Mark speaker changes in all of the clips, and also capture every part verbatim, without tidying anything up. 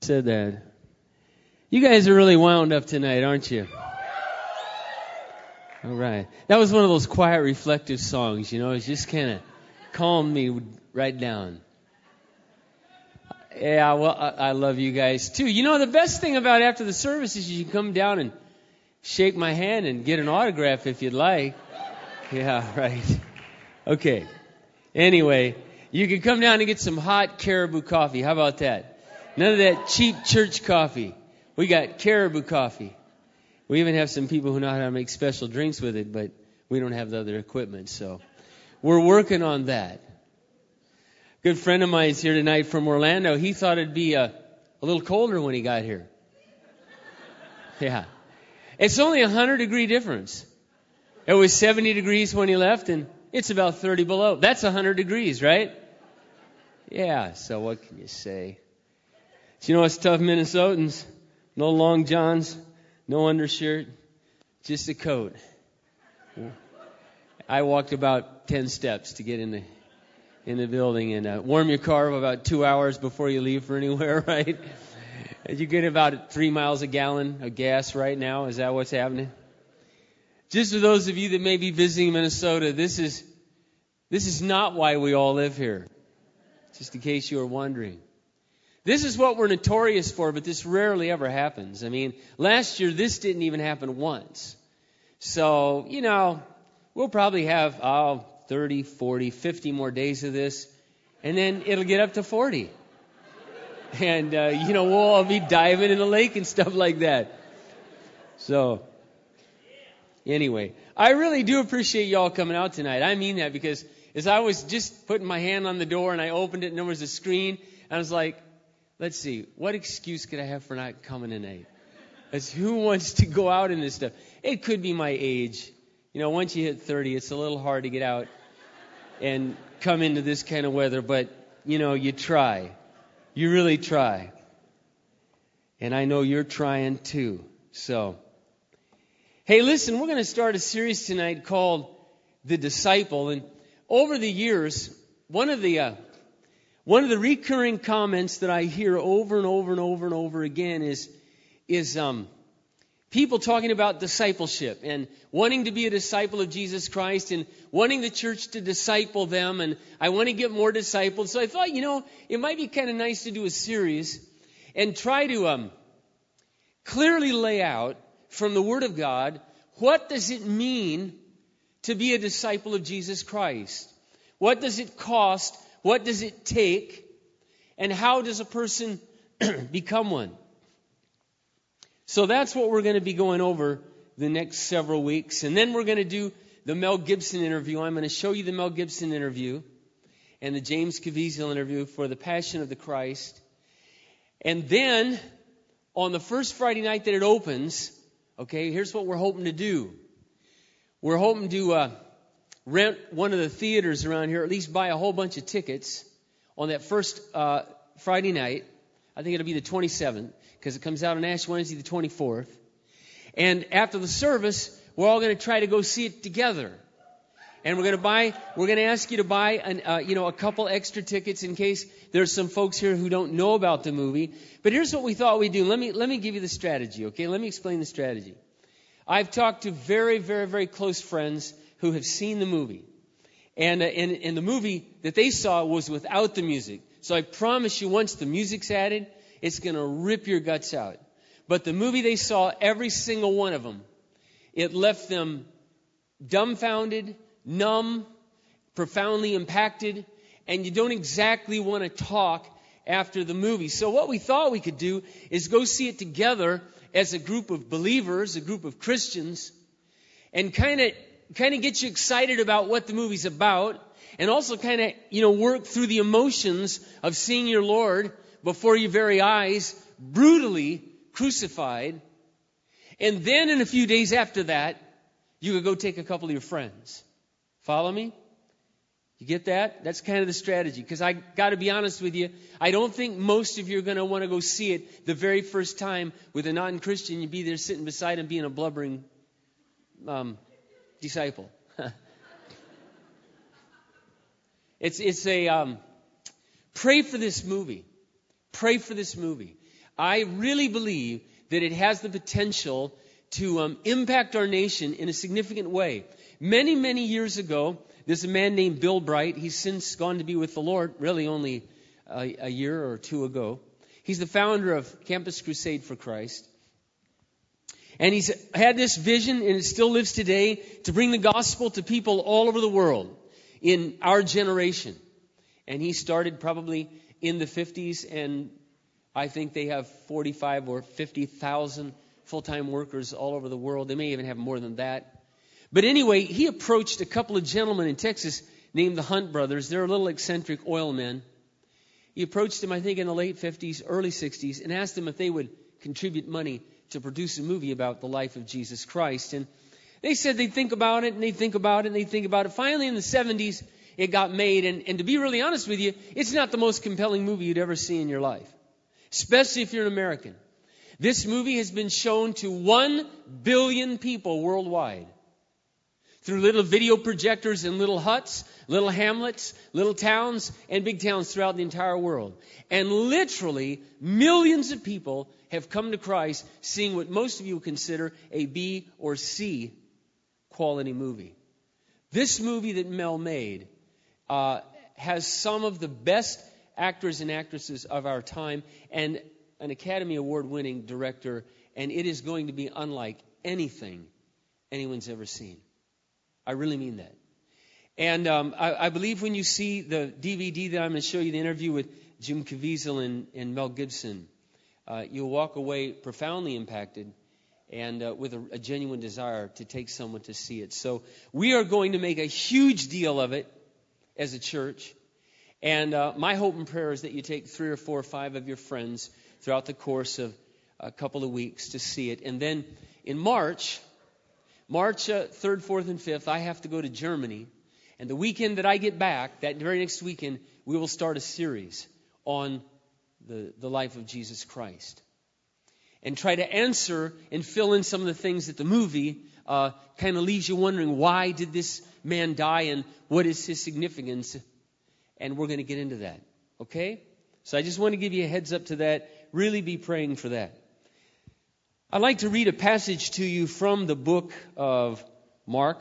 Speaker 1: said that. You guys are really wound up tonight, aren't you? All right. That was one of those quiet, reflective songs, you know. It just kind of calmed me right down. Yeah, well, I, I love you guys, too. You know, the best thing about after the service is you can come down and shake my hand and get an autograph if you'd like. Yeah, right. Okay. Anyway, you can come down and get some hot Caribou coffee. How about that? None of that cheap church coffee. We got Caribou coffee. We even have some people who know how to make special drinks with it, but we don't have the other equipment, so we're working on that. A good friend of mine is here tonight from Orlando. He thought it'd be a, a little colder when he got here. Yeah. It's only a one hundred degree difference. It was seventy degrees when he left, and it's about thirty below. That's one hundred degrees, right? Yeah, so what can you say? You know, it's tough Minnesotans. No long johns, no undershirt, just a coat. I walked about ten steps to get in the in the building, and uh, warm your car for about two hours before you leave for anywhere, right? You get about three miles a gallon of gas right now. Is that what's happening? Just for those of you that may be visiting Minnesota, this is this is not why we all live here. Just in case you were wondering. This is what we're notorious for, but this rarely ever happens. I mean, last year this didn't even happen once. So, you know, we'll probably have oh, thirty, forty, fifty more days of this, and then it'll get up to forty. And, uh, you know, we'll all be diving in the lake and stuff like that. So, anyway, I really do appreciate y'all coming out tonight. I mean that because as I was just putting my hand on the door and I opened it and there was a screen, I was like, let's see, what excuse could I have for not coming tonight? As who wants to go out in this stuff? It could be my age. You know, once you hit thirty, it's a little hard to get out and come into this kind of weather. But, you know, you try. You really try. And I know you're trying too. So, hey, listen, we're going to start a series tonight called The Disciple. And over the years, one of the... Uh, One of the recurring comments that I hear over and over and over and over again is, is um, people talking about discipleship and wanting to be a disciple of Jesus Christ and wanting the church to disciple them. And I want to get more disciples. So I thought, you know, it might be kind of nice to do a series and try to um, clearly lay out from the Word of God, what does it mean to be a disciple of Jesus Christ? What does it cost? What does it take? And how does a person become one? So that's what we're going to be going over the next several weeks. And then we're going to do the Mel Gibson interview. I'm going to show you the Mel Gibson interview and the James Caviezel interview for the Passion of the Christ. And then on the first Friday night that it opens, okay, here's what we're hoping to do. We're hoping to... Uh, rent one of the theaters around here, or at least buy a whole bunch of tickets on that first uh, Friday night. I think it'll be the twenty-seventh, because it comes out on Ash Wednesday the twenty-fourth. And after the service, we're all going to try to go see it together. And we're going to buy, we're going to ask you to buy, an, uh, you know, a couple extra tickets in case there's some folks here who don't know about the movie. But here's what we thought we'd do. Let me let me give you the strategy, okay? Let me explain the strategy. I've talked to very, very, very close friends who have seen the movie. And, uh, and, and the movie that they saw was without the music. So I promise you, once the music's added, it's going to rip your guts out. But the movie they saw, every single one of them, it left them dumbfounded, numb, profoundly impacted, and you don't exactly want to talk after the movie. So what we thought we could do is go see it together as a group of believers, a group of Christians, and kind of kind of get you excited about what the movie's about, and also kind of, you know, work through the emotions of seeing your Lord before your very eyes, brutally crucified. And then in a few days after that, you could go take a couple of your friends. Follow me? You get that? That's kind of the strategy. Because I got to be honest with you, I don't think most of you are going to want to go see it the very first time with a non-Christian. You'd be there sitting beside him being a blubbering um disciple. it's it's a um, pray for this movie. Pray for this movie. I really believe that it has the potential to um, impact our nation in a significant way. Many, many years ago, there's a man named Bill Bright. He's since gone to be with the Lord, really only a, a year or two ago. He's the founder of Campus Crusade for Christ. And he's had this vision, and it still lives today, to bring the gospel to people all over the world in our generation. And he started probably in the fifties, and I think they have forty-five or fifty thousand full-time workers all over the world. They may even have more than that. But anyway, he approached a couple of gentlemen in Texas named the Hunt brothers. They're a little eccentric oil men. He approached them, I think, in the late fifties, early sixties, and asked them if they would contribute money to produce a movie about the life of Jesus Christ. And they said they'd think about it, and they'd think about it, and they'd think about it. Finally, in the seventies, it got made. And, and to be really honest with you, it's not the most compelling movie you'd ever see in your life, especially if you're an American. This movie has been shown to one billion people worldwide through little video projectors in little huts, little hamlets, little towns, and big towns throughout the entire world. And literally millions of people have come to Christ seeing what most of you consider a B or C quality movie. This movie that Mel made uh, has some of the best actors and actresses of our time and an Academy Award-winning director, and it is going to be unlike anything anyone's ever seen. I really mean that. And um, I, I believe when you see the D V D that I'm going to show you, the interview with Jim Caviezel and, and Mel Gibson, uh, you'll walk away profoundly impacted and uh, with a, a genuine desire to take someone to see it. So we are going to make a huge deal of it as a church. And uh, my hope and prayer is that you take three or four or five of your friends throughout the course of a couple of weeks to see it. And then in March, March uh, third, fourth, and fifth, I have to go to Germany. And the weekend that I get back, that very next weekend, we will start a series on the, the life of Jesus Christ. And try to answer and fill in some of the things that the movie uh, kind of leaves you wondering, why did this man die and what is his significance? And we're going to get into that. Okay? So I just want to give you a heads up to that. Really be praying for that. I'd like to read a passage to you from the book of Mark,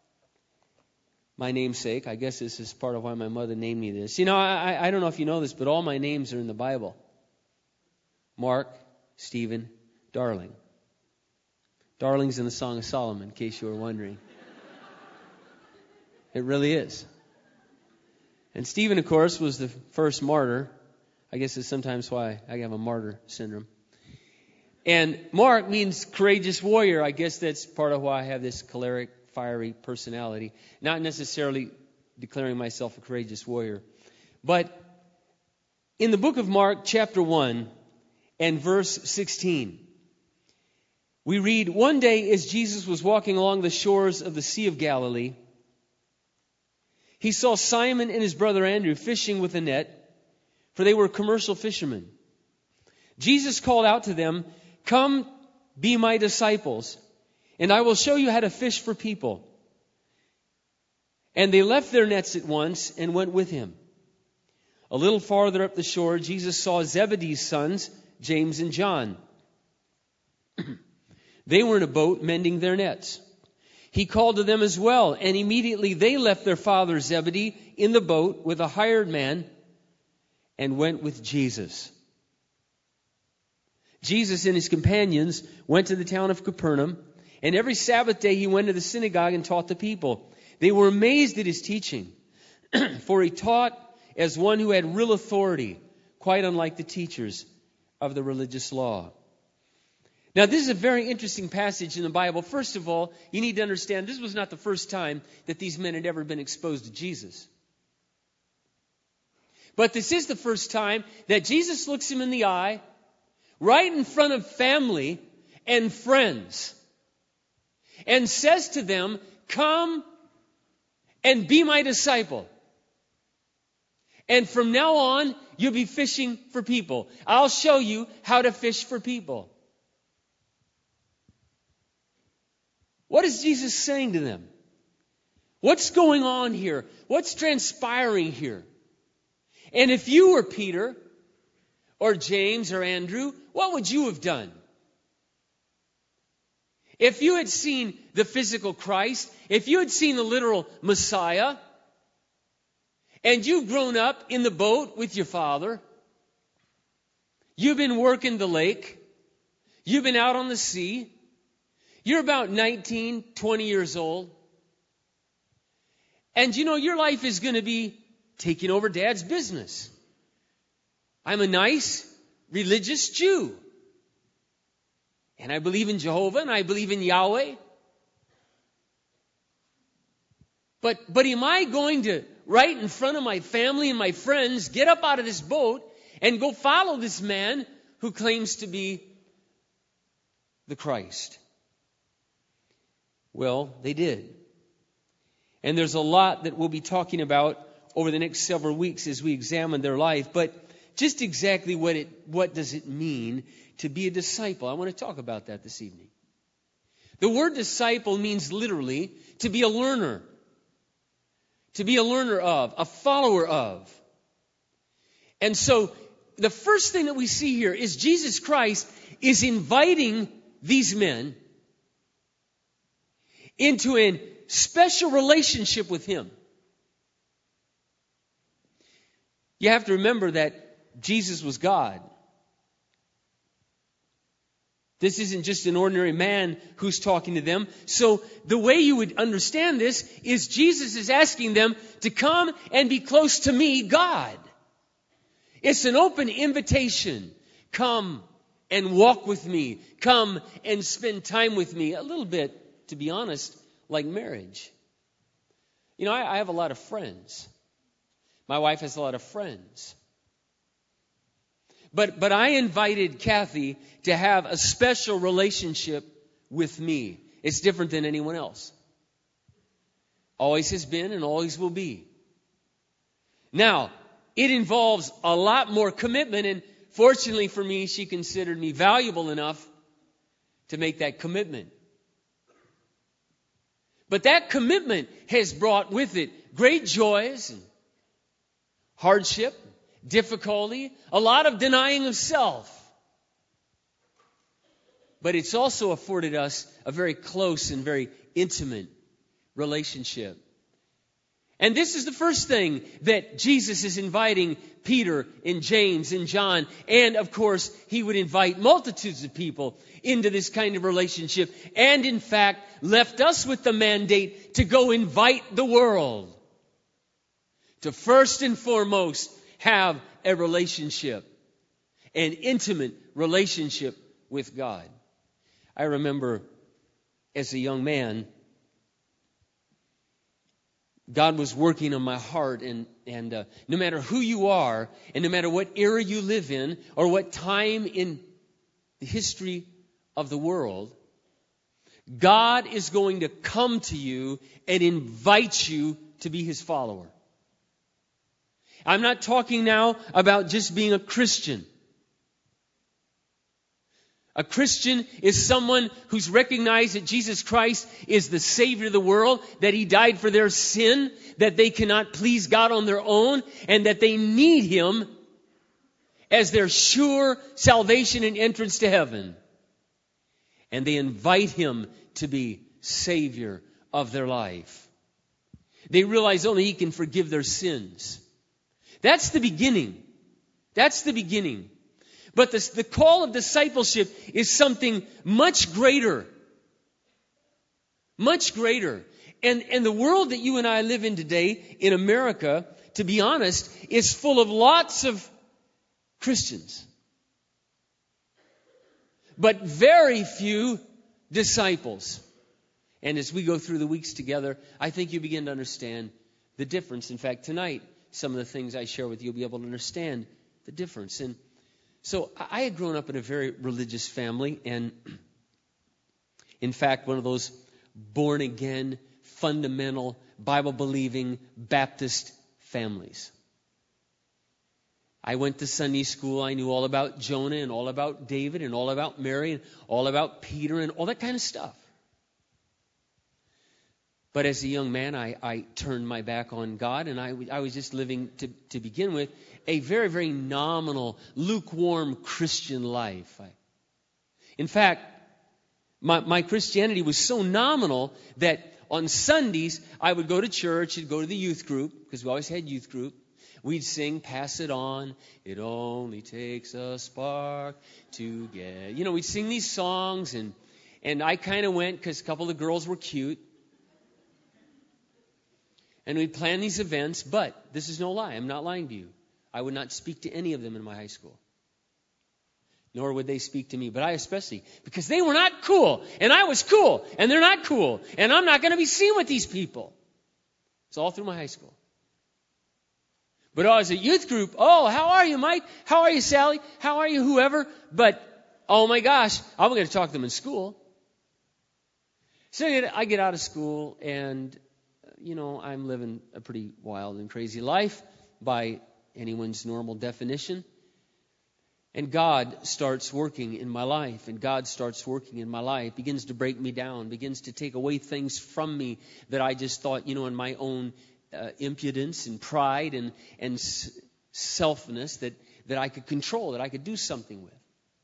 Speaker 1: my namesake. I guess this is part of why my mother named me this. You know, I, I don't know if you know this, but all my names are in the Bible. Mark, Stephen, Darling. Darling's in the Song of Solomon, in case you were wondering. It really is. And Stephen, of course, was the first martyr. I guess it's sometimes why I have a martyr syndrome. And Mark means courageous warrior. I guess that's part of why I have this choleric, fiery personality. Not necessarily declaring myself a courageous warrior. But in the book of Mark, chapter one, and verse sixteen, we read, one day as Jesus was walking along the shores of the Sea of Galilee, he saw Simon and his brother Andrew fishing with a net, for they were commercial fishermen. Jesus called out to them, "Come, be my disciples, and I will show you how to fish for people." And they left their nets at once and went with him. A little farther up the shore, Jesus saw Zebedee's sons, James and John. They were in a boat mending their nets. He called to them as well, and immediately they left their father Zebedee in the boat with a hired man and went with Jesus. Jesus and his companions went to the town of Capernaum, and every Sabbath day he went to the synagogue and taught the people. They were amazed at his teaching, for he taught as one who had real authority, quite unlike the teachers of the religious law. Now, this is a very interesting passage in the Bible. First of all, you need to understand this was not the first time that these men had ever been exposed to Jesus. But this is the first time that Jesus looks him in the eye, right in front of family and friends, and says to them, "Come and be my disciple. And from now on, you'll be fishing for people. I'll show you how to fish for people." What is Jesus saying to them? What's going on here? What's transpiring here? And if you were Peter, or James or Andrew, what would you have done? If you had seen the physical Christ, if you had seen the literal Messiah, and you've grown up in the boat with your father, you've been working the lake, you've been out on the sea, you're about nineteen, twenty years old, and you know your life is going to be taking over Dad's business. I'm a nice, religious Jew. And I believe in Jehovah and I believe in Yahweh. But, but am I going to, right in front of my family and my friends, get up out of this boat and go follow this man who claims to be the Christ? Well, they did. And there's a lot that we'll be talking about over the next several weeks as we examine their life. But just exactly what it, what does it mean to be a disciple? I want to talk about that this evening. The word disciple means literally to be a learner. To be a learner of, a follower of. And so the first thing that we see here is Jesus Christ is inviting these men into a special relationship with Him. You have to remember that Jesus was God. This isn't just an ordinary man who's talking to them. So the way you would understand this is Jesus is asking them to come and be close to me, God. It's an open invitation. Come and walk with me. Come and spend time with me. A little bit, to be honest, like marriage. You know, I, I have a lot of friends. My wife has a lot of friends. But but I invited Kathy to have a special relationship with me. It's different than anyone else. Always has been and always will be. Now, it involves a lot more commitment, and fortunately for me, she considered me valuable enough to make that commitment. But that commitment has brought with it great joys and hardship, difficulty, a lot of denying of self. But it's also afforded us a very close and very intimate relationship. And this is the first thing that Jesus is inviting Peter and James and John. And of course, He would invite multitudes of people into this kind of relationship. And in fact, left us with the mandate to go invite the world to first and foremost have a relationship, an intimate relationship with God. I remember as a young man, God was working on my heart, and, and uh, no matter who you are, and no matter what era you live in, or what time in the history of the world, God is going to come to you and invite you to be His follower. I'm not talking now about just being a Christian. A Christian is someone who's recognized that Jesus Christ is the Savior of the world, that He died for their sin, that they cannot please God on their own, and that they need Him as their sure salvation and entrance to heaven. And they invite Him to be Savior of their life. They realize only He can forgive their sins. That's the beginning. That's the beginning. But the, the call of discipleship is something much greater. Much greater. And, and the world that you and I live in today, in America, to be honest, is full of lots of Christians. But very few disciples. And as we go through the weeks together, I think you begin to understand the difference. In fact, tonight, some of the things I share with you, you'll be able to understand the difference. And so I had grown up in a very religious family, and in fact, one of those born-again, fundamental, Bible-believing Baptist families. I went to Sunday school. I knew all about Jonah and all about David and all about Mary and all about Peter and all that kind of stuff. But as a young man, I, I turned my back on God, and I, I was just living, to, to begin with, a very, very nominal, lukewarm Christian life. I, in fact, my, my Christianity was so nominal that on Sundays, I would go to church and go to the youth group, because we always had youth group. We'd sing, "Pass It On, It Only Takes a Spark to Get." You know, we'd sing these songs, and, and I kind of went because a couple of the girls were cute. And we'd plan these events, but this is no lie. I'm not lying to you. I would not speak to any of them in my high school. Nor would they speak to me, but I especially, because they were not cool, and I was cool, and they're not cool, and I'm not going to be seen with these people. It's all through my high school. But as a youth group, oh, how are you, Mike? How are you, Sally? How are you, whoever? But, oh my gosh, I'm going to talk to them in school. So I get out of school, and you know, I'm living a pretty wild and crazy life by anyone's normal definition. And God starts working in my life, and God starts working in my life, begins to break me down, begins to take away things from me that I just thought, you know, in my own uh, impudence and pride and, and s- selfness that, that I could control, that I could do something with.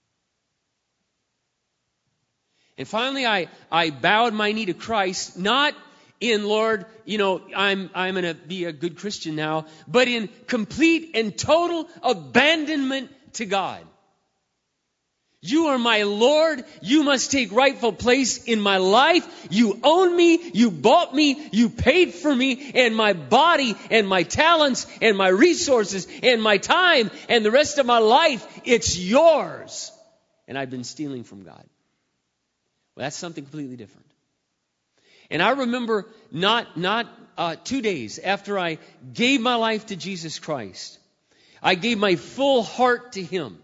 Speaker 1: And finally, I, I bowed my knee to Christ, not in, "Lord, you know, I'm I'm going to be a good Christian now," but in complete and total abandonment to God. You are my Lord. You must take rightful place in my life. You own me. You bought me. You paid for me. And my body and my talents and my resources and my time and the rest of my life, it's yours. And I've been stealing from God. Well, that's something completely different. And I remember not not uh, two days after I gave my life to Jesus Christ, I gave my full heart to Him.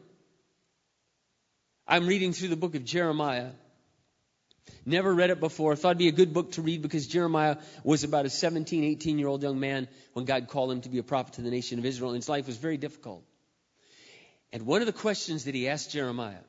Speaker 1: I'm reading through the book of Jeremiah. Never read it before. Thought it'd be a good book to read because Jeremiah was about a seventeen, eighteen-year-old young man when God called him to be a prophet to the nation of Israel. And his life was very difficult. And one of the questions that he asked Jeremiah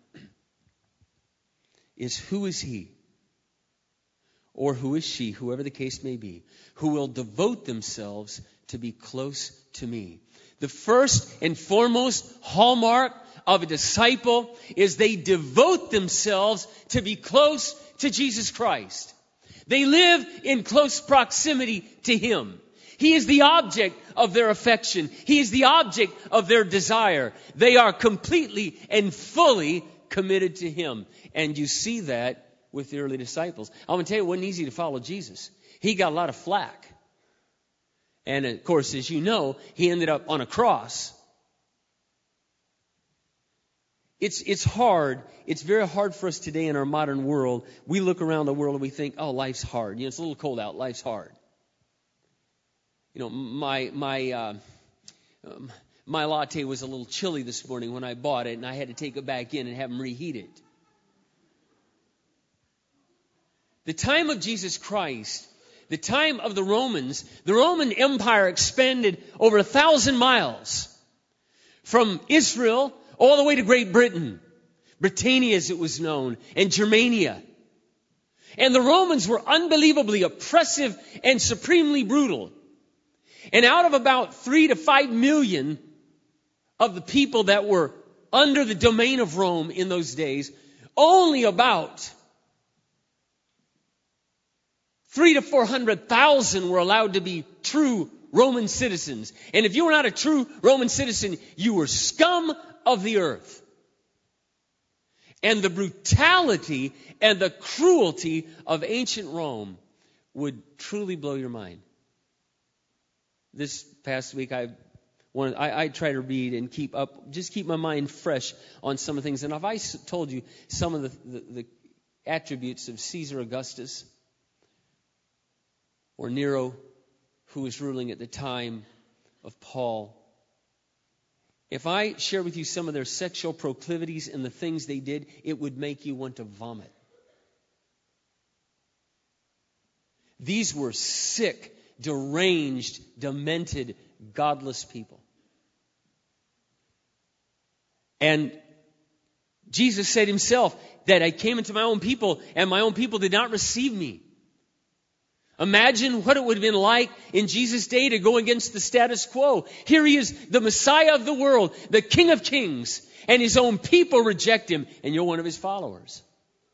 Speaker 1: is, who is he? Or who is she, whoever the case may be, who will devote themselves to be close to me? The first and foremost hallmark of a disciple is they devote themselves to be close to Jesus Christ. They live in close proximity to Him. He is the object of their affection. He is the object of their desire. They are completely and fully committed to Him. And you see that with the early disciples. I'm going to tell you, it wasn't easy to follow Jesus. He got a lot of flack. And of course, as you know, He ended up on a cross. It's it's hard. It's very hard for us today in our modern world. We look around the world and we think, oh, life's hard. You know, it's a little cold out. Life's hard. You know, my my uh, um, my latte was a little chilly this morning when I bought it, and I had to take it back in and have them reheat it. The time of Jesus Christ, the time of the Romans, the Roman Empire expanded over a thousand miles from Israel all the way to Great Britain, Britannia as it was known, and Germania. And the Romans were unbelievably oppressive and supremely brutal. And out of about three to five million of the people that were under the domain of Rome in those days, only about three to four hundred thousand were allowed to be true Roman citizens. And if you were not a true Roman citizen, you were scum of the earth. And the brutality and the cruelty of ancient Rome would truly blow your mind. This past week, I wanted, I, I try to read and keep up, just keep my mind fresh on some of the things. And if I told you some of the, the, the attributes of Caesar Augustus or Nero, who was ruling at the time of Paul, if I share with you some of their sexual proclivities and the things they did, it would make you want to vomit. These were sick, deranged, demented, godless people. And Jesus said Himself that I came into my own people and my own people did not receive me. Imagine what it would have been like in Jesus' day to go against the status quo. Here he is, the Messiah of the world, the King of Kings, and his own people reject him, and you're one of his followers.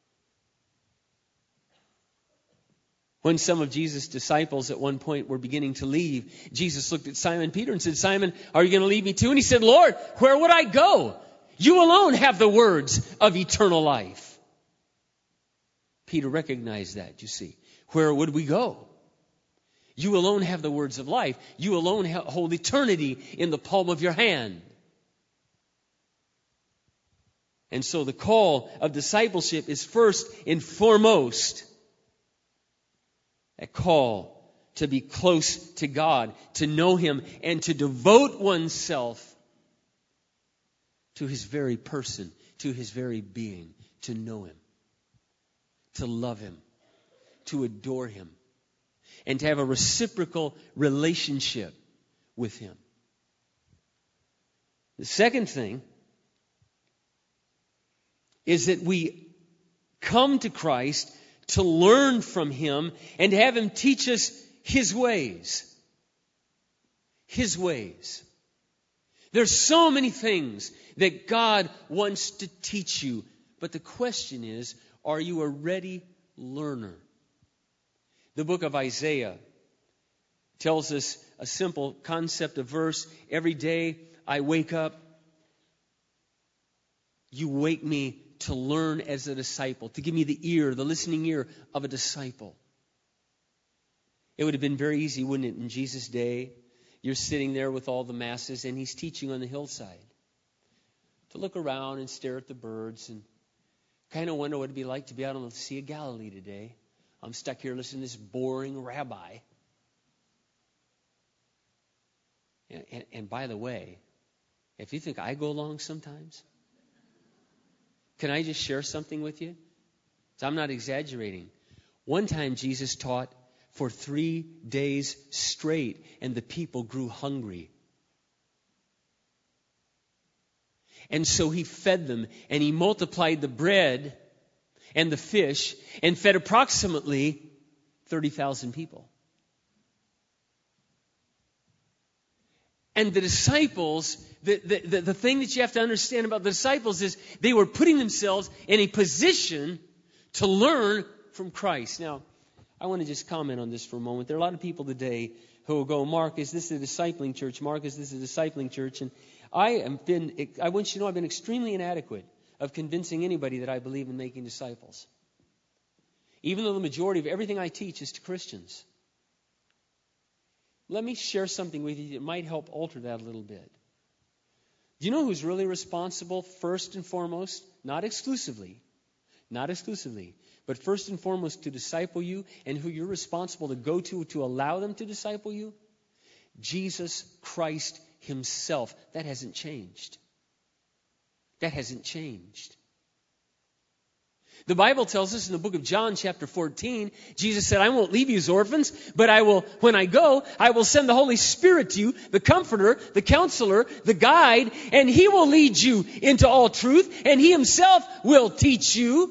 Speaker 1: When some of Jesus' disciples at one point were beginning to leave, Jesus looked at Simon Peter and said, Simon, are you going to leave me too? And he said, Lord, where would I go? You alone have the words of eternal life. Peter recognized that, you see. Where would we go? You alone have the words of life. You alone hold eternity in the palm of your hand. And so the call of discipleship is first and foremost a call to be close to God, to know Him, and to devote oneself to His very person, to His very being, to know Him, to love Him, to adore Him, and to have a reciprocal relationship with Him. The second thing is that we come to Christ to learn from Him and to have Him teach us His ways. His ways. There's so many things that God wants to teach you, but the question is, are you a ready learner? The book of Isaiah tells us a simple concept, a verse. Every day I wake up, you wake me to learn as a disciple, to give me the ear, the listening ear of a disciple. It would have been very easy, wouldn't it, in Jesus' day? You're sitting there with all the masses and He's teaching on the hillside. To look around and stare at the birds and kind of wonder what it'd be like to be out on the Sea of Galilee today. I'm stuck here listening to this boring rabbi. And, and, and by the way, if you think I go along sometimes, can I just share something with you? So I'm not exaggerating. One time Jesus taught for three days straight, and the people grew hungry. And so He fed them, and He multiplied the bread and the fish, and fed approximately thirty thousand people. And the disciples, the, the, the, the thing that you have to understand about the disciples is they were putting themselves in a position to learn from Christ. Now, I want to just comment on this for a moment. There are a lot of people today who will go, Mark, is this a discipling church? Mark, is this a discipling church? And I have been, I want you to know I've been extremely inadequate of convincing anybody that I believe in making disciples. Even though the majority of everything I teach is to Christians. Let me share something with you that might help alter that a little bit. Do you know who's really responsible first and foremost? Not exclusively. Not exclusively. But first and foremost to disciple you, and who you're responsible to go to to allow them to disciple you? Jesus Christ Himself. That hasn't changed. That hasn't changed. The Bible tells us in the book of John chapter fourteen, Jesus said, I won't leave you as orphans, but I will, when I go, I will send the Holy Spirit to you, the Comforter, the Counselor, the Guide, and He will lead you into all truth, and He Himself will teach you.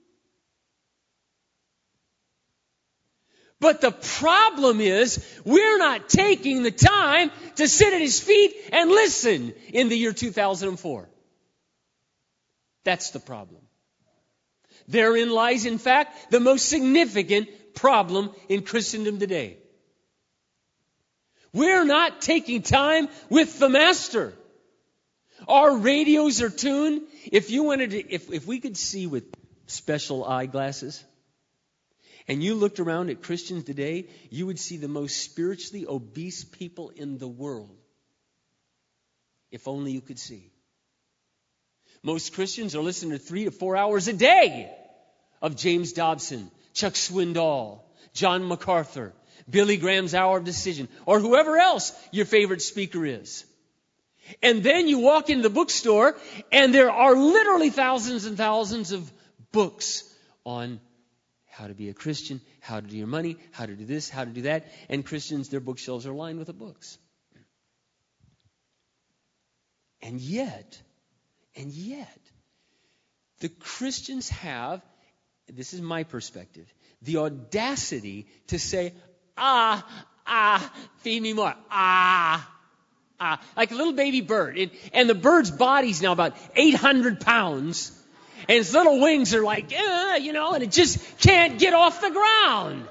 Speaker 1: But the problem is, we're not taking the time to sit at His feet and listen in the year two thousand four. That's the problem. Therein lies, in fact, the most significant problem in Christendom today. We're not taking time with the Master. Our radios are tuned. If you wanted to, if, if we could see with special eyeglasses, and you looked around at Christians today, you would see the most spiritually obese people in the world. If only you could see. Most Christians are listening to three to four hours a day of James Dobson, Chuck Swindoll, John MacArthur, Billy Graham's Hour of Decision, or whoever else your favorite speaker is. And then you walk into the bookstore, and there are literally thousands and thousands of books on how to be a Christian, how to do your money, how to do this, how to do that. And Christians, their bookshelves are lined with the books. And yet, and yet, the Christians have, this is my perspective, the audacity to say, ah, ah, feed me more, ah, ah, like a little baby bird. And, and the bird's body's now about eight hundred pounds, and its little wings are like, uh, you know, and it just can't get off the ground.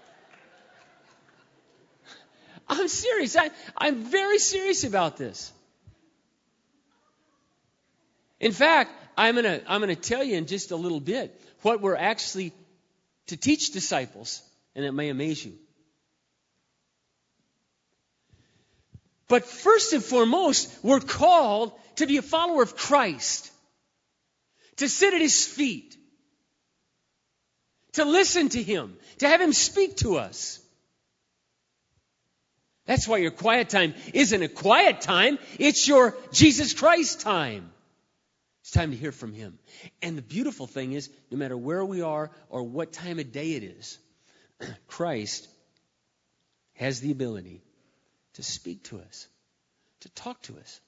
Speaker 1: I'm serious. I, I'm very serious about this. In fact, I'm gonna I'm gonna tell you in just a little bit what we're actually to teach disciples, and it may amaze you. But first and foremost, we're called to be a follower of Christ, to sit at His feet, to listen to Him, to have Him speak to us. That's why your quiet time isn't a quiet time. It's your Jesus Christ time. It's time to hear from Him. And the beautiful thing is, no matter where we are or what time of day it is, Christ has the ability to speak to us, to talk to us.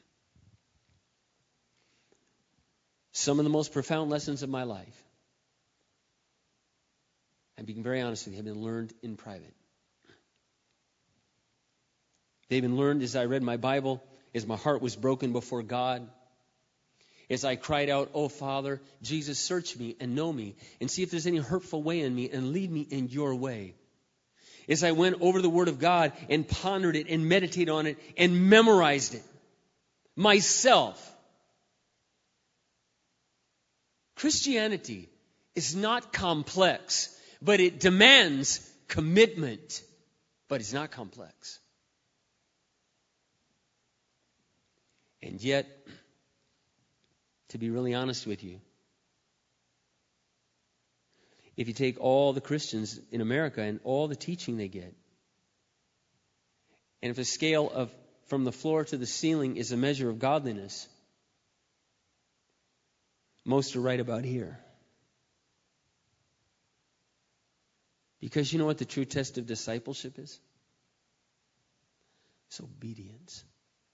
Speaker 1: Some of the most profound lessons of my life, I'm being very honest with you, have been learned in private. They've been learned as I read my Bible, as my heart was broken before God, as I cried out, "Oh, Father, Jesus, search me and know me and see if there's any hurtful way in me and lead me in your way." As I went over the Word of God and pondered it and meditated on it and memorized it myself. Christianity is not complex, but it demands commitment, but it's not complex. And yet, to be really honest with you, if you take all the Christians in America and all the teaching they get, and if a scale of from the floor to the ceiling is a measure of godliness, most are right about here. Because you know what the true test of discipleship is? It's obedience.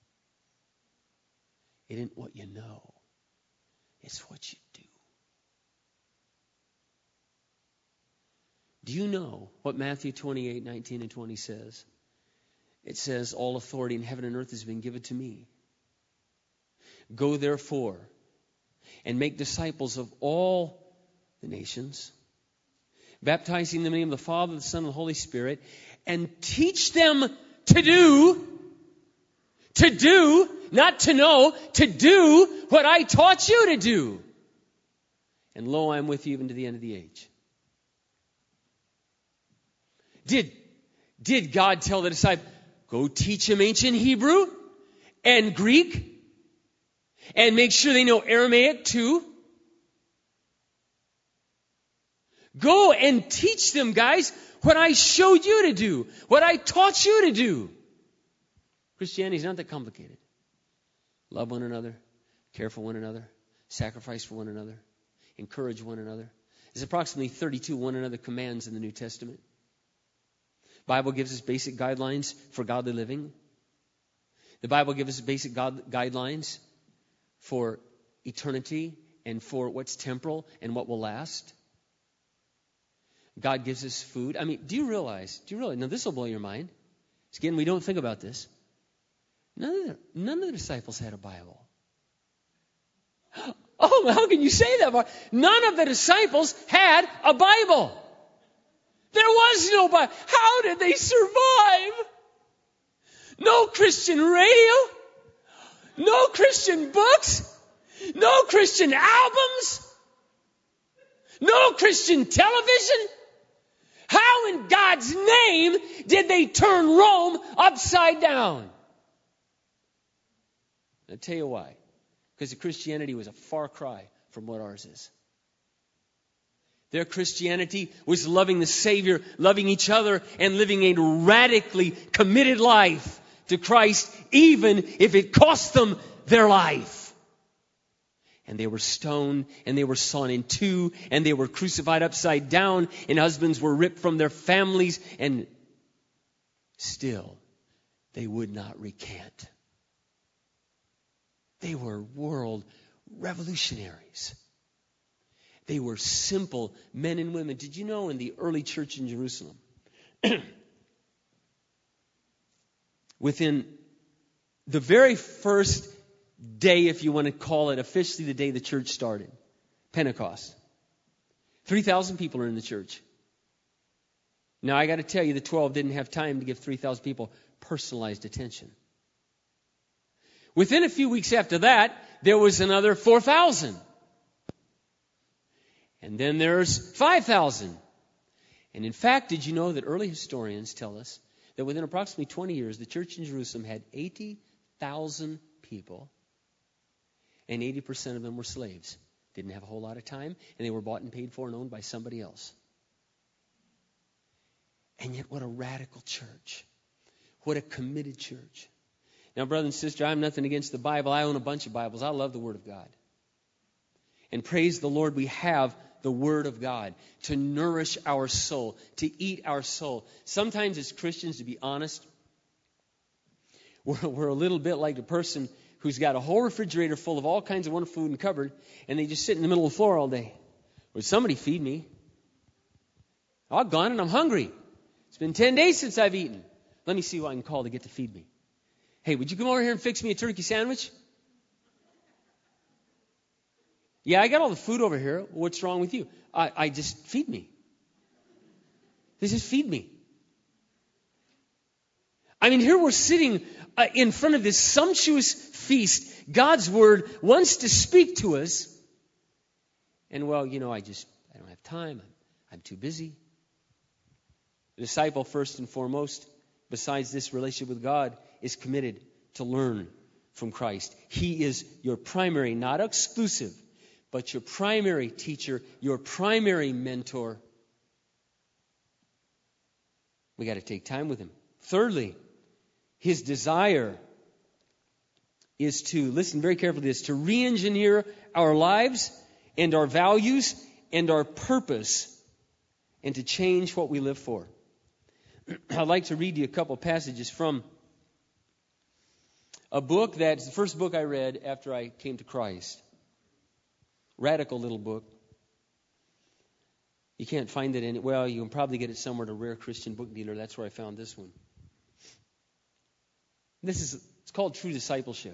Speaker 1: It isn't what you know. It's what you do. Do you know what Matthew twenty-eight, nineteen and twenty says? It says, "All authority in heaven and earth has been given to me. Go therefore and make disciples of all the nations, baptizing them in the name of the Father, the Son, and the Holy Spirit, and teach them to do, to do, not to know, to do what I taught you to do. And lo, I am with you even to the end of the age." Did, did God tell the disciples, go teach them ancient Hebrew and Greek and make sure they know Aramaic too? Go and teach them, guys, what I showed you to do, what I taught you to do. Christianity is not that complicated. Love one another, care for one another, sacrifice for one another, encourage one another. There's approximately thirty-two one another commands in the New Testament. The Bible gives us basic guidelines for godly living. The Bible gives us basic God, guidelines for eternity and for what's temporal and what will last. God gives us food. I mean, do you realize, do you realize, now this will blow your mind. Again, we don't think about this. None of the, none of the disciples had a Bible. Oh, how can you say that? None of the disciples had a Bible. There was no Bible. How did they survive? No Christian radio. No Christian books. No Christian albums. No Christian television. How in God's name did they turn Rome upside down? I'll tell you why. Because Christianity was a far cry from what ours is. Their Christianity was loving the Savior, loving each other, and living a radically committed life to Christ, even if it cost them their life. And they were stoned, and they were sawn in two, and they were crucified upside down, and husbands were ripped from their families, and still they would not recant. They were world revolutionaries. They were simple men and women. Did you know in the early church in Jerusalem, within the very first day, if you want to call it officially the day the church started, Pentecost, three thousand people are in the church. Now, I got to tell you, the twelve didn't have time to give three thousand people personalized attention. Within a few weeks after that, there was another four thousand. And then there's five thousand. And in fact, did you know that early historians tell us that within approximately twenty years, the church in Jerusalem had eighty thousand people, and eighty percent of them were slaves. Didn't have a whole lot of time, and they were bought and paid for and owned by somebody else. And yet, what a radical church. What a committed church. Now, brother and sister, I'm nothing against the Bible. I own a bunch of Bibles. I love the Word of God. And praise the Lord, we have the Word of God to nourish our soul, to eat our soul. Sometimes as Christians, to be honest, we're, we're a little bit like the person who's got a whole refrigerator full of all kinds of wonderful food and cupboard, and they just sit in the middle of the floor all day. Would somebody feed me? I've gone and I'm hungry. It's been ten days since I've eaten. Let me see who I can call to get to feed me. Hey, would you come over here and fix me a turkey sandwich? Yeah, I got all the food over here. What's wrong with you? I, I just feed me. They just feed me. I mean, here we're sitting uh, in front of this sumptuous feast. God's Word wants to speak to us. And well, you know, I just, I don't have time. I'm, I'm too busy. The disciple, first and foremost, besides this relationship with God, is committed to learn from Christ. He is your primary, not exclusive, but your primary teacher, your primary mentor. We got to take time with him. Thirdly, his desire is to, listen very carefully to this, to re-engineer our lives and our values and our purpose, and to change what we live for. I'd like to read you a couple passages from a book that's the first book I read after I came to Christ. Radical little book. You can't find it in, well, you can probably get it somewhere at a Rare Christian Book Dealer. That's where I found this one. This is, it's called True Discipleship.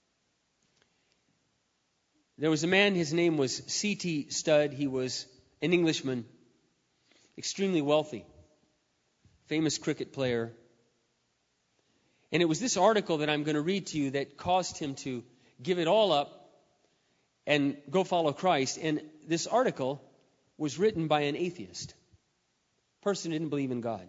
Speaker 1: There was a man, his name was C T Studd. He was an Englishman, extremely wealthy, famous cricket player. And it was this article that I'm going to read to you that caused him to give it all up and go follow Christ. And this article was written by an atheist, a person who didn't believe in God.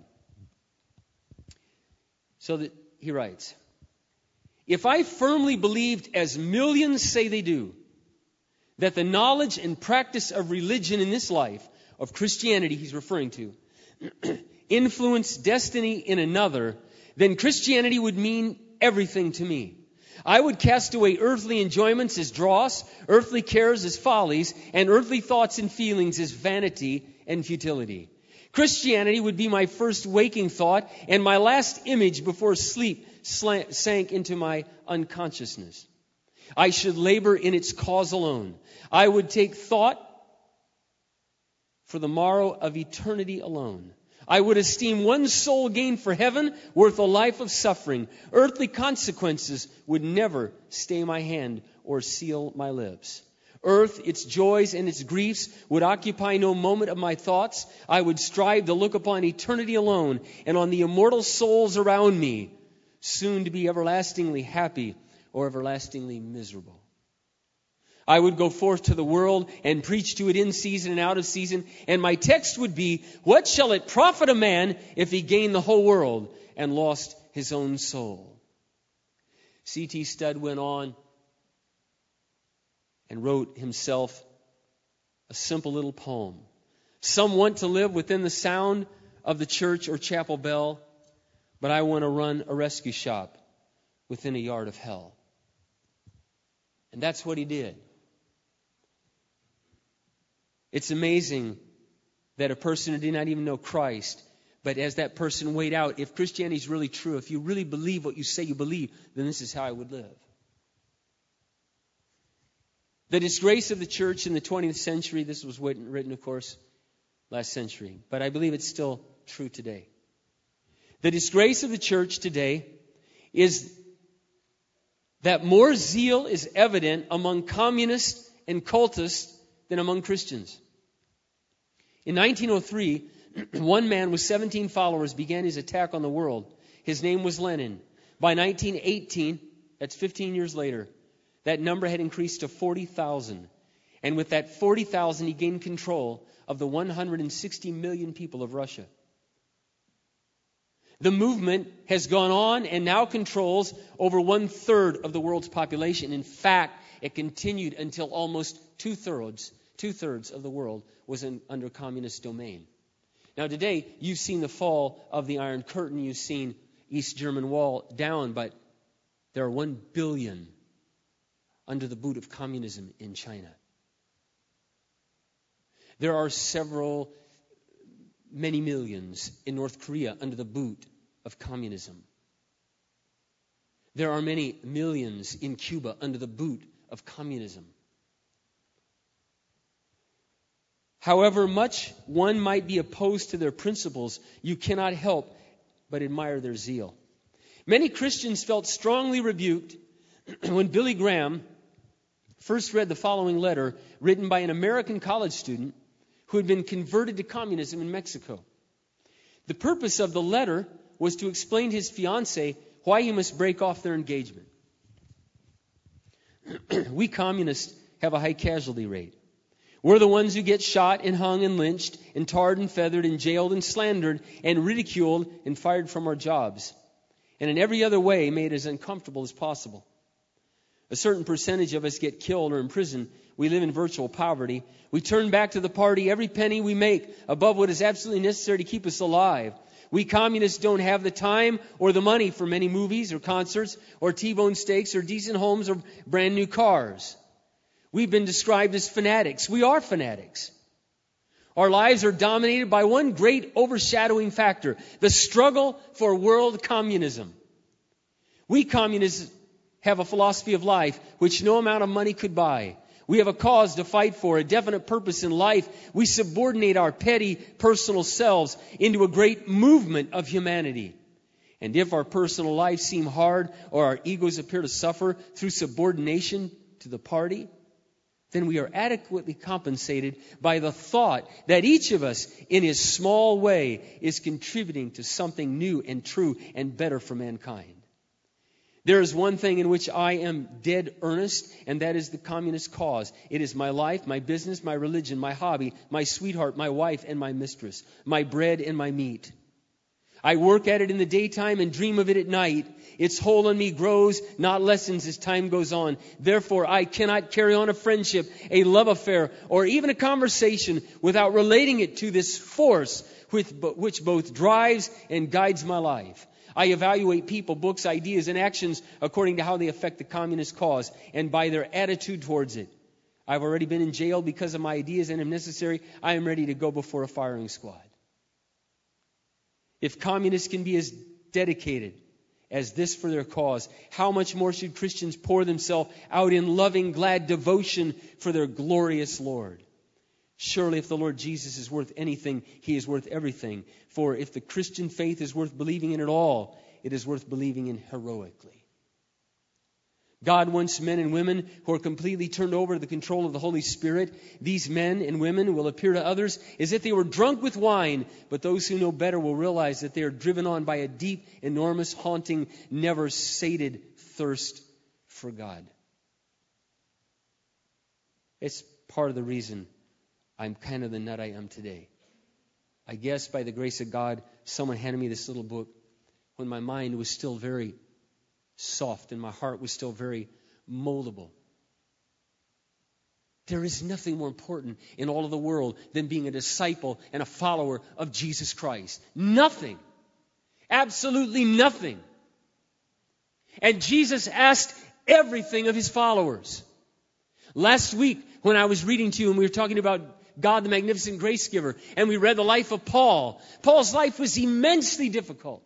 Speaker 1: So that he writes, "If I firmly believed, as millions say they do, that the knowledge and practice of religion in this life, of Christianity he's referring to, influence destiny in another, then Christianity would mean everything to me. I would cast away earthly enjoyments as dross, earthly cares as follies, and earthly thoughts and feelings as vanity and futility. Christianity would be my first waking thought and my last image before sleep sank into my unconsciousness. I should labor in its cause alone. I would take thought for the morrow of eternity alone. I would esteem one soul gained for heaven worth a life of suffering. Earthly consequences would never stay my hand or seal my lips. Earth, its joys and its griefs would occupy no moment of my thoughts. I would strive to look upon eternity alone and on the immortal souls around me, soon to be everlastingly happy or everlastingly miserable. I would go forth to the world and preach to it in season and out of season. And my text would be, what shall it profit a man if he gain the whole world and lost his own soul?" C T Studd went on and wrote himself a simple little poem. "Some want to live within the sound of the church or chapel bell, but I want to run a rescue shop within a yard of hell." And that's what he did. It's amazing that a person who did not even know Christ, but as that person weighed out, if Christianity is really true, if you really believe what you say you believe, then this is how I would live. The disgrace of the church in the twentieth century, this was written, of course, last century, but I believe it's still true today. The disgrace of the church today is that more zeal is evident among communists and cultists than among Christians. In nineteen oh three, one man with seventeen followers began his attack on the world. His name was Lenin. By nineteen eighteen, that's fifteen years later, that number had increased to forty thousand. And with that forty thousand, he gained control of the one hundred sixty million people of Russia. The movement has gone on and now controls over one-third of the world's population. In fact, it continued until almost two-thirds, two-thirds of the world was in, under communist domain. Now today, you've seen the fall of the Iron Curtain. You've seen East German Wall down, but there are one billion under the boot of communism in China. There are several, many millions in North Korea under the boot of communism. There are many millions in Cuba under the boot of communism. However much one might be opposed to their principles, you cannot help but admire their zeal. Many Christians felt strongly rebuked when Billy Graham first read the following letter written by an American college student who had been converted to communism in Mexico. The purpose of the letter was to explain to his fiancée why he must break off their engagement. We communists have a high casualty rate. We're the ones who get shot and hung and lynched and tarred and feathered and jailed and slandered and ridiculed and fired from our jobs. And in every other way made as uncomfortable as possible. A certain percentage of us get killed or imprisoned. We live in virtual poverty. We turn back to the party every penny we make above what is absolutely necessary to keep us alive. We communists don't have the time or the money for many movies or concerts or T-bone steaks or decent homes or brand new cars. We've been described as fanatics. We are fanatics. Our lives are dominated by one great overshadowing factor, the struggle for world communism. We communists have a philosophy of life which no amount of money could buy. We have a cause to fight for, a definite purpose in life. We subordinate our petty personal selves into a great movement of humanity. And if our personal lives seem hard or our egos appear to suffer through subordination to the party, then we are adequately compensated by the thought that each of us, in his small way, is contributing to something new and true and better for mankind. There is one thing in which I am dead earnest, and that is the communist cause. It is my life, my business, my religion, my hobby, my sweetheart, my wife, and my mistress, my bread and my meat. I work at it in the daytime and dream of it at night. Its hold on me grows, not lessens as time goes on. Therefore, I cannot carry on a friendship, a love affair, or even a conversation without relating it to this force which both drives and guides my life. I evaluate people, books, ideas, and actions according to how they affect the communist cause and by their attitude towards it. I've already been in jail because of my ideas, and if necessary, I am ready to go before a firing squad. If communists can be as dedicated as this for their cause, how much more should Christians pour themselves out in loving, glad devotion for their glorious Lord? Surely if the Lord Jesus is worth anything, He is worth everything. For if the Christian faith is worth believing in at all, it is worth believing in heroically. God wants men and women who are completely turned over to the control of the Holy Spirit. These men and women will appear to others as if they were drunk with wine, but those who know better will realize that they are driven on by a deep, enormous, haunting, never sated thirst for God. It's part of the reason I'm kind of the nut I am today. I guess by the grace of God, someone handed me this little book when my mind was still very soft and my heart was still very moldable. There is nothing more important in all of the world than being a disciple and a follower of Jesus Christ. Nothing. Absolutely nothing. And Jesus asked everything of His followers. Last week, when I was reading to you and we were talking about God, the magnificent grace giver, and we read the life of Paul. Paul's life was immensely difficult,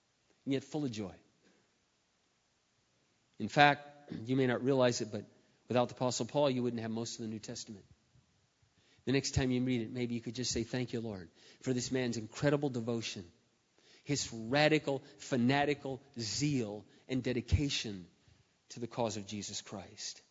Speaker 1: and yet full of joy. In fact, you may not realize it, but Without the Apostle Paul, you wouldn't have most of the New Testament. The next time you read it, maybe you could just say, thank you, Lord, for this man's incredible devotion, his radical, fanatical zeal and dedication to the cause of Jesus Christ.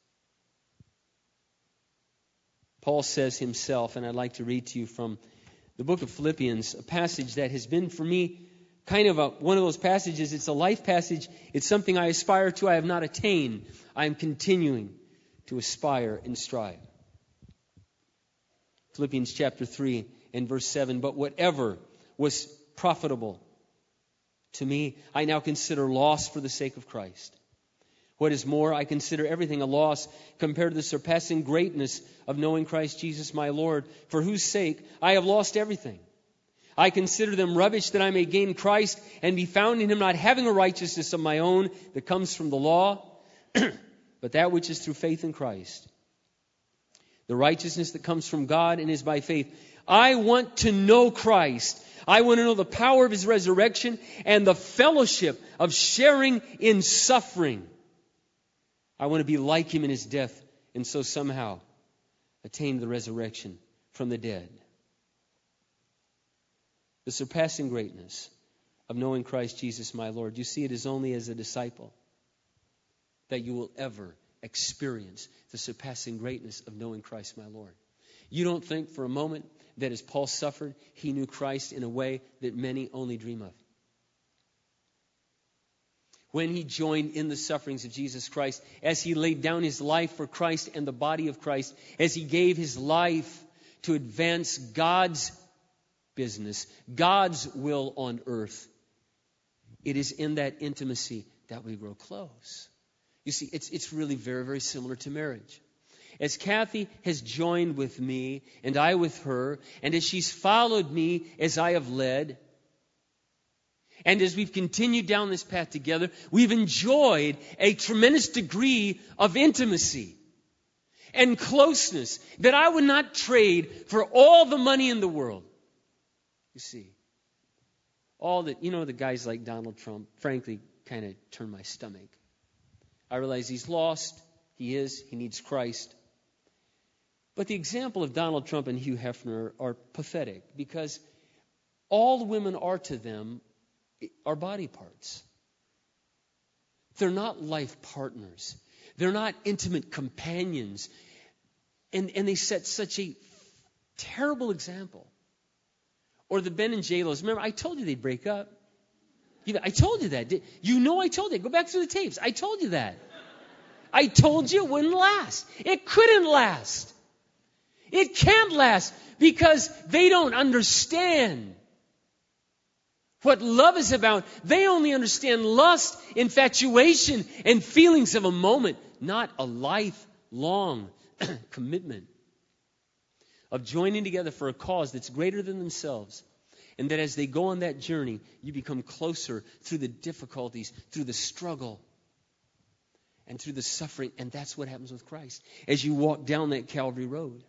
Speaker 1: Paul says himself, and I'd like to read to you from the book of Philippians, a passage that has been for me kind of a, one of those passages. It's a life passage. It's something I aspire to. I have not attained. I am continuing to aspire and strive. Philippians chapter three and verse seven. But whatever was profitable to me, I now consider loss for the sake of Christ. What is more, I consider everything a loss compared to the surpassing greatness of knowing Christ Jesus my Lord, for whose sake I have lost everything. I consider them rubbish that I may gain Christ and be found in Him, not having a righteousness of my own that comes from the law, but that which is through faith in Christ. The righteousness that comes from God and is by faith. I want to know Christ. I want to know the power of His resurrection and the fellowship of sharing in suffering. I want to be like Him in His death and so somehow attain the resurrection from the dead. The surpassing greatness of knowing Christ Jesus my Lord. You see, it is only as a disciple that you will ever experience the surpassing greatness of knowing Christ my Lord. You don't think for a moment that as Paul suffered, he knew Christ in a way that many only dream of. When he joined in the sufferings of Jesus Christ, as he laid down his life for Christ and the body of Christ, as he gave his life to advance God's business, God's will on earth, it is in that intimacy that we grow close. You see, it's it's really very, very similar to marriage. As Kathy has joined with me and I with her, and as she's followed me as I have led, and as we've continued down this path together, we've enjoyed a tremendous degree of intimacy and closeness that I would not trade for all the money in the world. You see, all that, you know, the guys like Donald Trump, frankly, kind of turn my stomach. I realize he's lost. He is. He needs Christ. But the example of Donald Trump and Hugh Hefner are pathetic because all women are to them are body parts. They're not life partners. They're not intimate companions. And, and they set such a terrible example. Or the Ben and J-Los. Remember, I told you they'd break up. I told you that. You know I told you. Go back through the tapes. I told you that. I told you it wouldn't last. It couldn't last. It can't last because they don't understand what love is about. They only understand lust, infatuation, and feelings of a moment, not a lifelong commitment of joining together for a cause that's greater than themselves. And that as they go on that journey, you become closer through the difficulties, through the struggle, and through the suffering. And that's what happens with Christ as you walk down that Calvary road.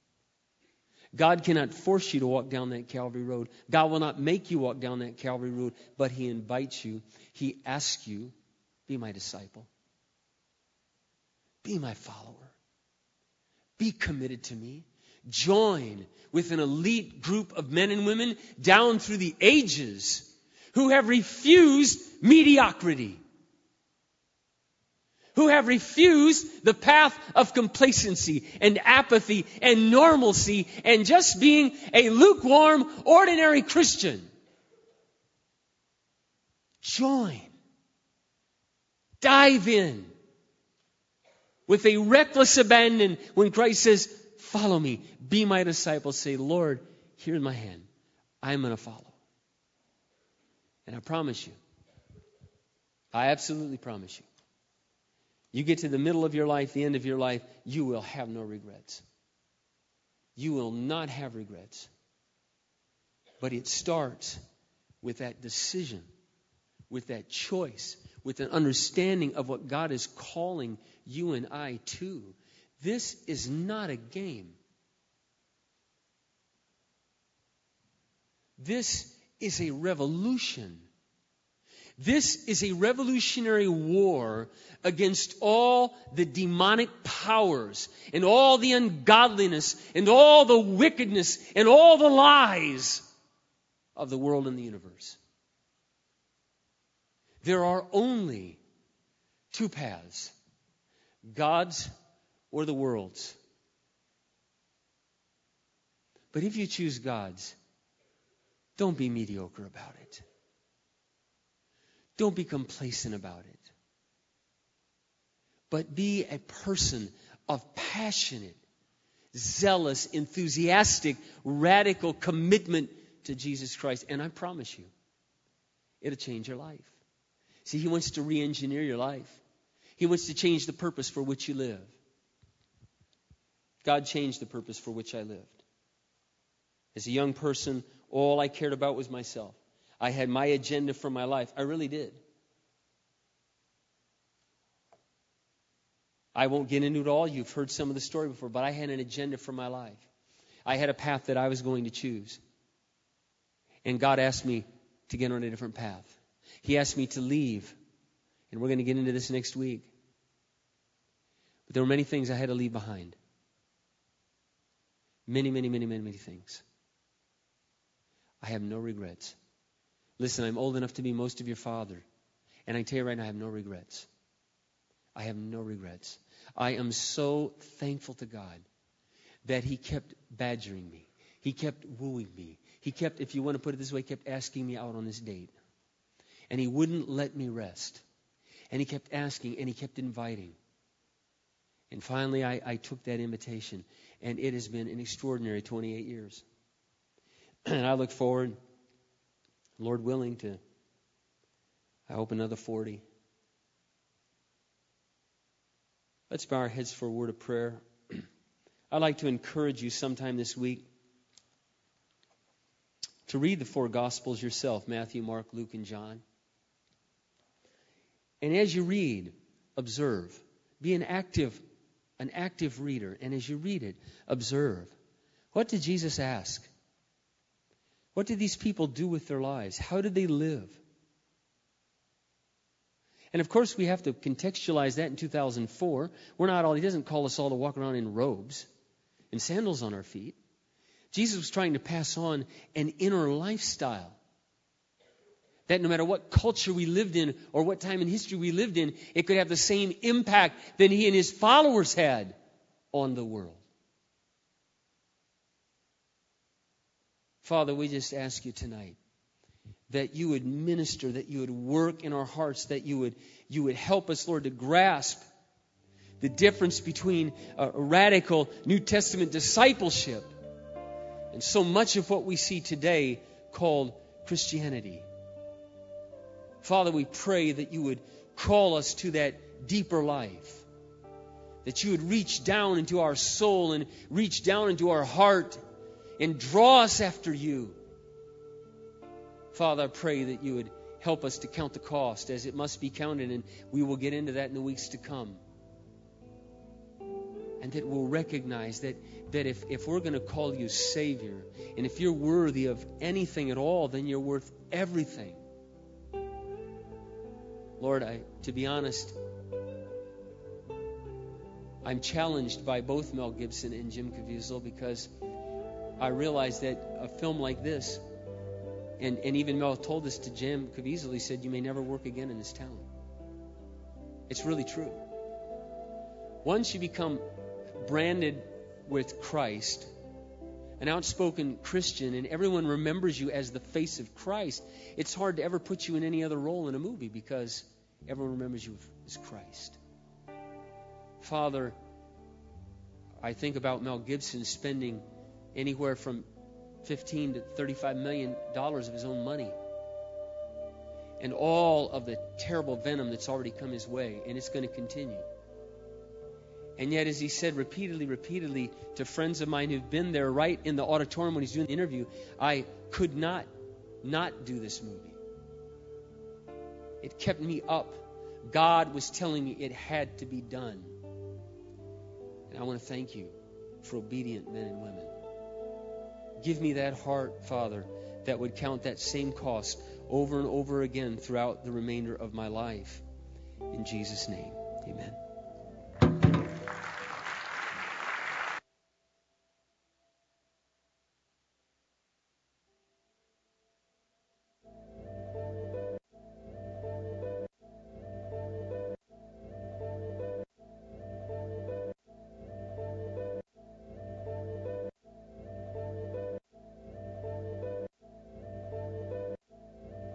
Speaker 1: God cannot force you to walk down that Calvary road. God will not make you walk down that Calvary road, but He invites you. He asks you, be my disciple. Be my follower. Be committed to me. Join with an elite group of men and women down through the ages who have refused mediocrity, who have refused the path of complacency and apathy and normalcy and just being a lukewarm, ordinary Christian. Join. Dive in with a reckless abandon when Christ says, follow me, be my disciple. Say, Lord, here's my hand. I'm going to follow. And I promise you, I absolutely promise you, you get to the middle of your life, the end of your life, you will have no regrets. You will not have regrets. But it starts with that decision, with that choice, with an understanding of what God is calling you and I to. This is not a game. This is a revolution. This is a revolutionary war against all the demonic powers and all the ungodliness and all the wickedness and all the lies of the world and the universe. There are only two paths, God's or the world's. But if you choose God's, don't be mediocre about it. Don't be complacent about it. But be a person of passionate, zealous, enthusiastic, radical commitment to Jesus Christ. And I promise you, it'll change your life. See, He wants to re-engineer your life. He wants to change the purpose for which you live. God changed the purpose for which I lived. As a young person, all I cared about was myself. I had my agenda for my life. I really did. I won't get into it all. You've heard some of the story before, but I had an agenda for my life. I had a path that I was going to choose. And God asked me to get on a different path. He asked me to leave. And we're going to get into this next week. But there were many things I had to leave behind. Many, many, many, many, many things. I have no regrets. Listen, I'm old enough to be most of your father. And I can tell you right now, I have no regrets. I have no regrets. I am so thankful to God that He kept badgering me. He kept wooing me. He kept, if you want to put it this way, kept asking me out on this date. And He wouldn't let me rest. And He kept asking and He kept inviting. And finally, I, I took that invitation. And it has been an extraordinary twenty-eight years. And I look forward, Lord willing, to, I hope, another forty. Let's bow our heads for a word of prayer. I'd like to encourage you sometime this week to read the four Gospels yourself, Matthew, Mark, Luke, and John. And as you read, observe. Be an active, an active reader. And as you read it, observe. What did Jesus ask? What did these people do with their lives? How did they live? And of course, we have to contextualize that in two thousand four. We're not all, He doesn't call us all to walk around in robes and sandals on our feet. Jesus was trying to pass on an inner lifestyle. That no matter what culture we lived in or what time in history we lived in, it could have the same impact that He and His followers had on the world. Father, we just ask You tonight that You would minister, that You would work in our hearts, that You would, you would help us, Lord, to grasp the difference between a radical New Testament discipleship and so much of what we see today called Christianity. Father, we pray that You would call us to that deeper life, that You would reach down into our soul and reach down into our heart and draw us after You. Father, I pray that You would help us to count the cost as it must be counted, and we will get into that in the weeks to come. And that we'll recognize that, that if, if we're going to call You Savior, and if You're worthy of anything at all, then You're worth everything. Lord, I, to be honest, I'm challenged by both Mel Gibson and Jim Caviezel, because I realize that a film like this, and, and even Mel told this to Jim Caviezel, he said, "You may never work again in this town." It's really true. Once you become branded with Christ, an outspoken Christian, and everyone remembers you as the face of Christ, it's hard to ever put you in any other role in a movie because everyone remembers you as Christ. Father, I think about Mel Gibson spending anywhere from fifteen to thirty-five million dollars of his own money, and all of the terrible venom that's already come his way, and it's going to continue. And yet, as he said repeatedly, repeatedly to friends of mine who've been there right in the auditorium when he's doing the interview, I could not not do this movie. It kept me up. God was telling me it had to be done. And I want to thank You for obedient men and women. Give me that heart, Father, that would count that same cost over and over again throughout the remainder of my life. In Jesus' name, amen.